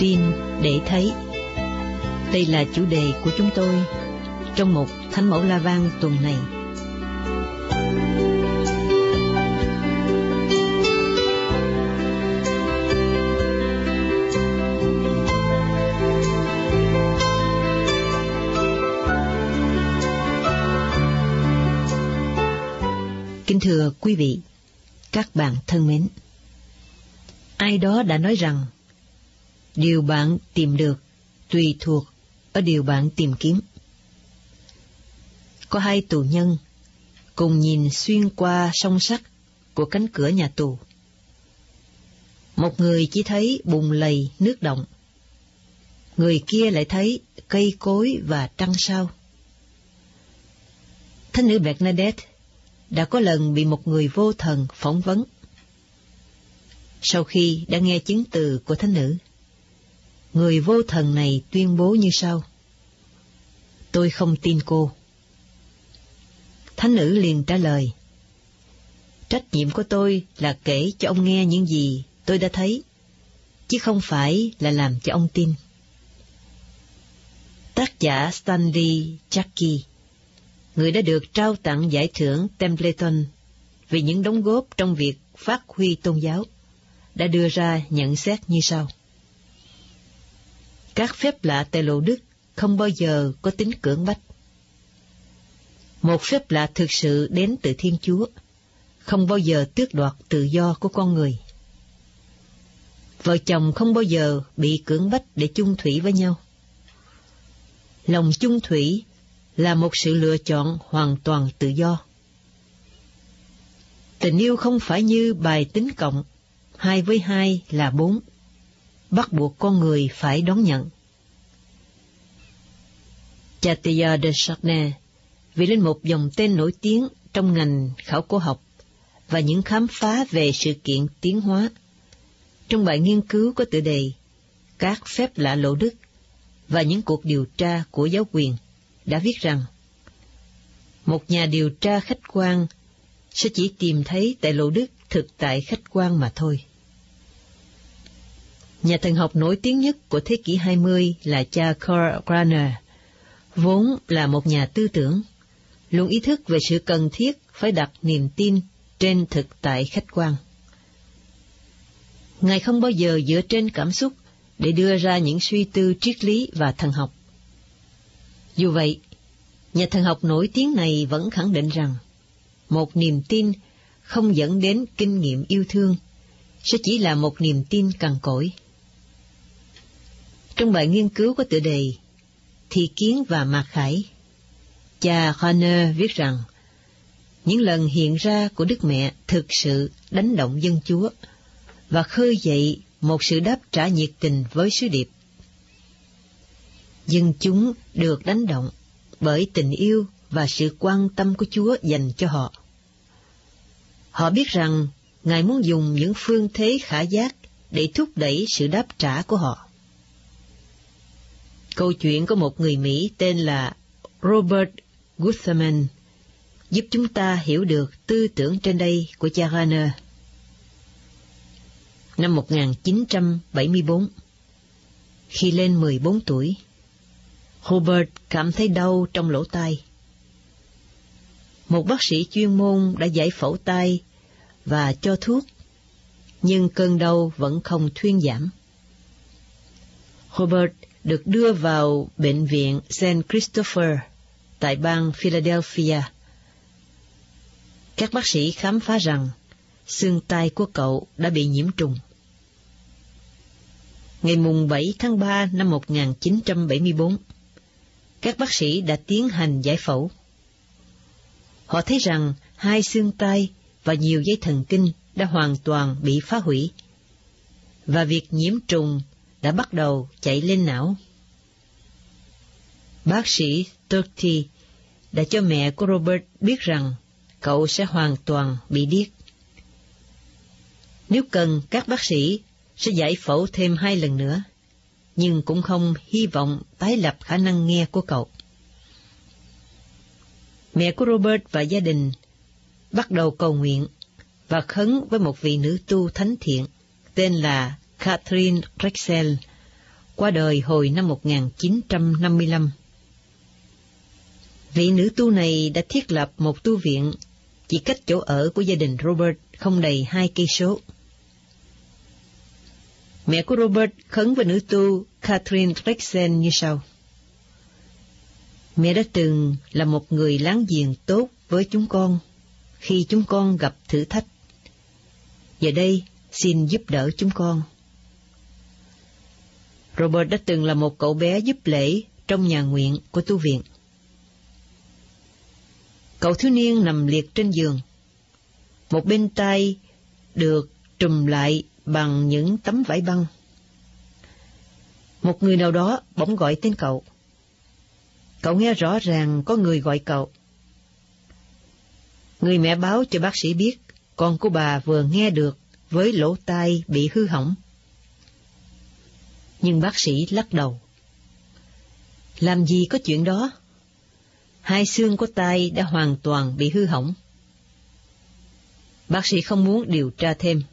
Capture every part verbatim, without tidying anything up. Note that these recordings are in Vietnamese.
Tin để thấy. Đây là chủ đề của chúng tôi trong mục Thánh Mẫu La Vang tuần này. Kính thưa quý vị, các bạn thân mến, ai đó đã nói rằng điều bạn tìm được tùy thuộc ở điều bạn tìm kiếm. Có hai tù nhân cùng nhìn xuyên qua song sắt của cánh cửa nhà tù. Một người chỉ thấy bùn lầy nước động, người kia lại thấy cây cối và trăng sao. Thánh nữ Bernadette đã có lần bị một người vô thần phỏng vấn. Sau khi đã nghe chứng từ của thánh nữ, người vô thần này tuyên bố như sau: "Tôi không tin cô." Thánh nữ liền trả lời: "Trách nhiệm của tôi là kể cho ông nghe những gì tôi đã thấy, chứ không phải là làm cho ông tin." Tác giả Stanley Jackie, người đã được trao tặng giải thưởng Templeton vì những đóng góp trong việc phát huy tôn giáo, đã đưa ra nhận xét như sau: các phép lạ tại Lộ Đức không bao giờ có tính cưỡng bách. Một phép lạ thực sự đến từ Thiên Chúa, không bao giờ tước đoạt tự do của con người. Vợ chồng không bao giờ bị cưỡng bách để chung thủy với nhau. Lòng chung thủy là một sự lựa chọn hoàn toàn tự do. Tình yêu không phải như bài tính cộng, hai với hai là bốn, bắt buộc con người phải đón nhận. Chatillon de Chardin, vị linh mục dòng tên nổi tiếng trong ngành khảo cổ học và những khám phá về sự kiện tiến hóa, trong bài nghiên cứu có tựa đề Các phép lạ Lộ Đức và những cuộc điều tra của giáo quyền, đã viết rằng một nhà điều tra khách quan sẽ chỉ tìm thấy tại Lộ Đức thực tại khách quan mà thôi. Nhà thần học nổi tiếng nhất của thế kỷ hai mươi là cha Karl Rahner, vốn là một nhà tư tưởng, luôn ý thức về sự cần thiết phải đặt niềm tin trên thực tại khách quan. Ngài không bao giờ dựa trên cảm xúc để đưa ra những suy tư triết lý và thần học. Dù vậy, nhà thần học nổi tiếng này vẫn khẳng định rằng một niềm tin không dẫn đến kinh nghiệm yêu thương sẽ chỉ là một niềm tin cằn cỗi. Trong bài nghiên cứu có tựa đề Thị kiến và mặc khải, cha Rahner viết rằng những lần hiện ra của Đức Mẹ thực sự đánh động dân Chúa và khơi dậy một sự đáp trả nhiệt tình với sứ điệp. Dân chúng được đánh động bởi tình yêu và sự quan tâm của Chúa dành cho họ. Họ biết rằng Ngài muốn dùng những phương thế khả giác để thúc đẩy sự đáp trả của họ. Câu chuyện của một người Mỹ tên là Robert Guthman giúp chúng ta hiểu được tư tưởng trên đây của cha Rahner. Năm một nghìn chín trăm bảy mươi bốn, khi lên mười bốn tuổi, Robert cảm thấy đau trong lỗ tai. Một bác sĩ chuyên môn đã giải phẫu tai và cho thuốc, nhưng cơn đau vẫn không thuyên giảm. Robert được đưa vào bệnh viện Saint Christopher tại bang Philadelphia. Các bác sĩ khám phá rằng xương tai của cậu đã bị nhiễm trùng. Ngày mùng bảy tháng ba năm một nghìn chín trăm bảy mươi bốn, các bác sĩ đã tiến hành giải phẫu. Họ thấy rằng hai xương tai và nhiều dây thần kinh đã hoàn toàn bị phá hủy, và việc nhiễm trùng đã bắt đầu chạy lên não. Bác sĩ Turkey đã cho mẹ của Robert biết rằng cậu sẽ hoàn toàn bị điếc. Nếu cần, các bác sĩ sẽ giải phẫu thêm hai lần nữa, nhưng cũng không hy vọng tái lập khả năng nghe của cậu. Mẹ của Robert và gia đình bắt đầu cầu nguyện và khấn với một vị nữ tu thánh thiện tên là Catherine Drexel, qua đời hồi năm một nghìn chín trăm năm mươi lăm. Vị nữ tu này đã thiết lập một tu viện chỉ cách chỗ ở của gia đình Robert không đầy hai cây số. Mẹ của Robert khấn với nữ tu Catherine Drexel như sau: Mẹ đã từng là một người láng giềng tốt với chúng con khi chúng con gặp thử thách. Giờ đây, xin giúp đỡ chúng con. Robert đã từng là một cậu bé giúp lễ trong nhà nguyện của tu viện. Cậu thiếu niên nằm liệt trên giường, một bên tay được trùm lại bằng những tấm vải băng. Một người nào đó bỗng gọi tên cậu. Cậu nghe rõ ràng có người gọi cậu. Người mẹ báo cho bác sĩ biết con của bà vừa nghe được với lỗ tai bị hư hỏng. Nhưng bác sĩ lắc đầu. Làm gì có chuyện đó? Hai xương của tai đã hoàn toàn bị hư hỏng. Bác sĩ không muốn điều tra thêm.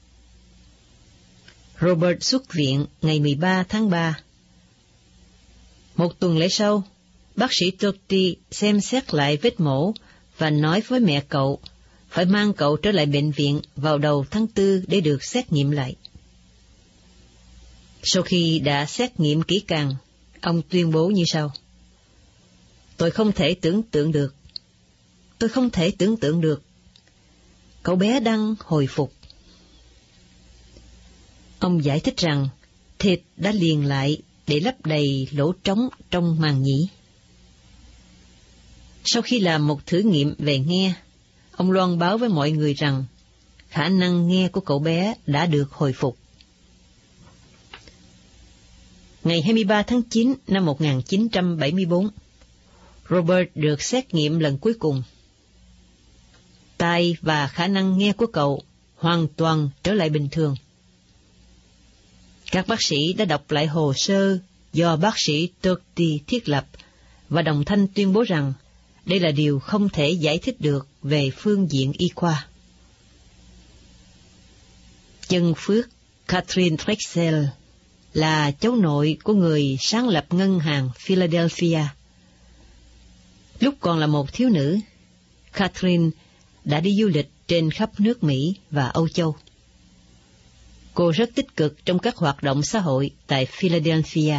Robert xuất viện ngày mười ba tháng ba. Một tuần lễ sau, bác sĩ Turty xem xét lại vết mổ và nói với mẹ cậu phải mang cậu trở lại bệnh viện vào đầu tháng tư để được xét nghiệm lại. Sau khi đã xét nghiệm kỹ càng, ông tuyên bố như sau: Tôi không thể tưởng tượng được. Tôi không thể tưởng tượng được. Cậu bé đang hồi phục. Ông giải thích rằng thịt đã liền lại để lấp đầy lỗ trống trong màng nhĩ. Sau khi làm một thử nghiệm về nghe, ông loan báo với mọi người rằng khả năng nghe của cậu bé đã được hồi phục. Ngày hai mươi ba tháng chín năm một nghìn chín trăm bảy mươi bốn, Robert được xét nghiệm lần cuối cùng. Tai và khả năng nghe của cậu hoàn toàn trở lại bình thường. Các bác sĩ đã đọc lại hồ sơ do bác sĩ Turty thiết lập và đồng thanh tuyên bố rằng đây là điều không thể giải thích được về phương diện y khoa. Chân phước Catherine Drexel là cháu nội của người sáng lập ngân hàng Philadelphia. Lúc còn là một thiếu nữ, Catherine đã đi du lịch trên khắp nước Mỹ và Âu Châu. Cô rất tích cực trong các hoạt động xã hội tại Philadelphia.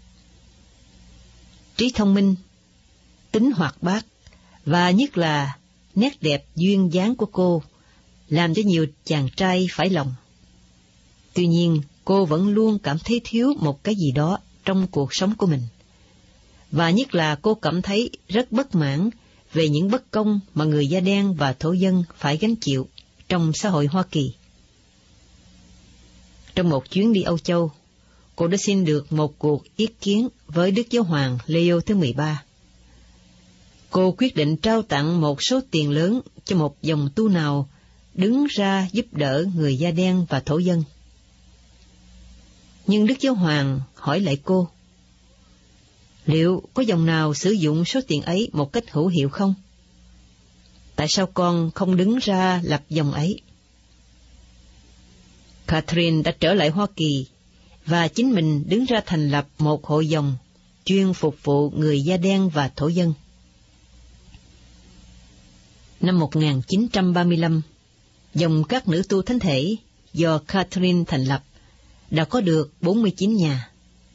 Trí thông minh, tính hoạt bát và nhất là nét đẹp duyên dáng của cô làm cho nhiều chàng trai phải lòng. Tuy nhiên, cô vẫn luôn cảm thấy thiếu một cái gì đó trong cuộc sống của mình. Và nhất là cô cảm thấy rất bất mãn về những bất công mà người da đen và thổ dân phải gánh chịu trong xã hội Hoa Kỳ. Trong một chuyến đi Âu Châu, cô đã xin được một cuộc ý kiến với Đức Giáo hoàng Leo thứ mười ba. Cô quyết định trao tặng một số tiền lớn cho một dòng tu nào đứng ra giúp đỡ người da đen và thổ dân. Nhưng Đức Giáo hoàng hỏi lại cô, liệu có dòng nào sử dụng số tiền ấy một cách hữu hiệu không? Tại sao con không đứng ra lập dòng ấy? Catherine đã trở lại Hoa Kỳ và chính mình đứng ra thành lập một hội dòng chuyên phục vụ người da đen và thổ dân. Năm một nghìn chín trăm ba mươi lăm, dòng các nữ tu thánh thể do Catherine thành lập đã có được bốn mươi chín nhà.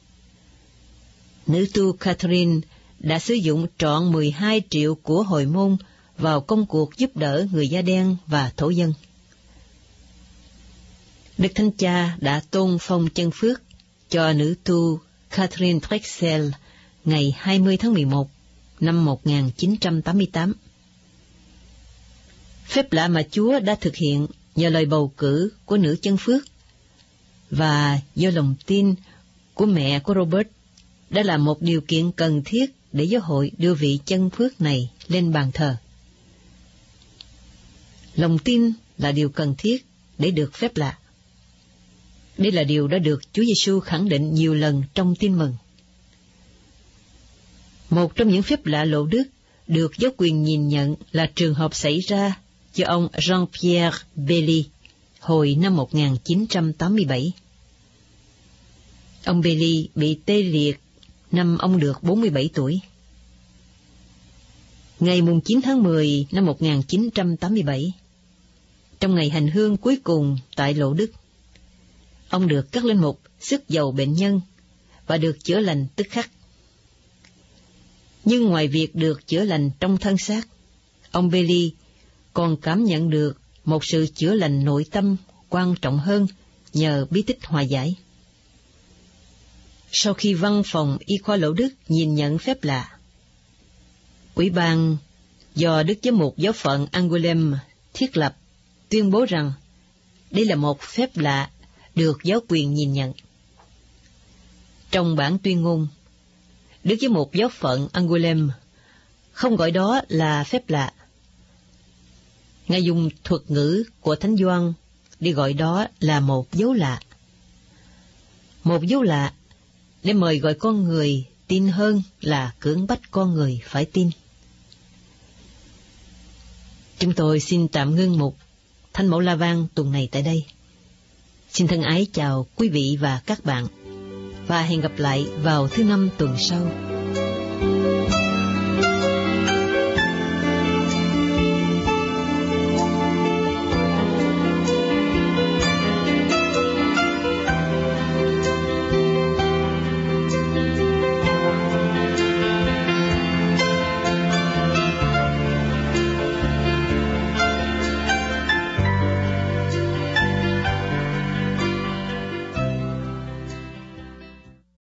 Nữ tu Catherine đã sử dụng trọn mười hai triệu của hồi môn vào công cuộc giúp đỡ người da đen và thổ dân. Đức Thánh Cha đã tôn phong chân phước cho nữ tu Catherine Drexel ngày hai mươi tháng mười một năm một nghìn chín trăm tám mươi tám. Phép lạ mà Chúa đã thực hiện nhờ lời bầu cử của nữ chân phước và do lòng tin của mẹ của Robert đã là một điều kiện cần thiết để giáo hội đưa vị chân phước này lên bàn thờ. Lòng tin là điều cần thiết để được phép lạ. Đây là điều đã được Chúa Giêsu khẳng định nhiều lần trong Tin Mừng. Một trong những phép lạ lộ đức được giáo quyền nhìn nhận là trường hợp xảy ra cho ông Jean-Pierre Bailly hồi năm một nghìn chín trăm tám mươi bảy. Ông Bailey bị tê liệt năm ông được bốn mươi bảy tuổi. Ngày chín tháng mười năm một nghìn chín trăm tám mươi bảy, trong ngày hành hương cuối cùng tại Lộ Đức, ông được cất lên mục sức dầu bệnh nhân và được chữa lành tức khắc. Nhưng ngoài việc được chữa lành trong thân xác, ông Bailey còn cảm nhận được một sự chữa lành nội tâm quan trọng hơn nhờ bí tích hòa giải. Sau khi văn phòng y khoa Lộ Đức nhìn nhận phép lạ, ủy ban do Đức Giám mục giáo phận Angoulême thiết lập tuyên bố rằng đây là một phép lạ được giáo quyền nhìn nhận. Trong bản tuyên ngôn, Đức Giám mục giáo phận Angoulême không gọi đó là phép lạ. Ngài dùng thuật ngữ của Thánh Gioan để gọi đó là một dấu lạ. Một dấu lạ để mời gọi con người tin hơn là cưỡng bách con người phải tin. Chúng tôi xin tạm ngưng mục Thánh Mẫu La Vang tuần này tại đây. Xin thân ái chào quý vị và các bạn, và hẹn gặp lại vào thứ năm tuần sau.